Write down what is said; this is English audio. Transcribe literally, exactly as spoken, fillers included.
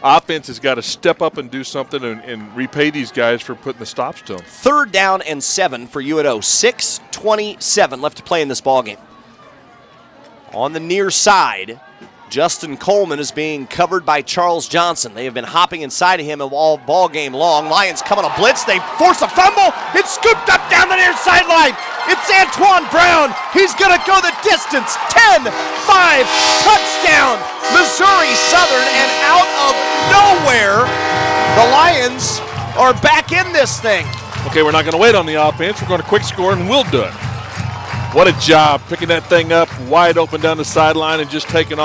offense has got to step up and do something and, and repay these guys for putting the stops to them. Third down and seven for U N O. six twenty-seven left to play in this ballgame. On the near side, Justin Coleman is being covered by Charles Johnson. They have been hopping inside of him all ball game long. Lions come on a blitz. They force a fumble. It's scooped up down the near sideline. It's Antoine Brown. He's going to go the distance. ten five, touchdown, Missouri Southern. And out of nowhere, the Lions are back in this thing. Okay, we're not going to wait on the offense. We're going to quick score, and we'll do it. What a job picking that thing up wide open down the sideline and just taking off.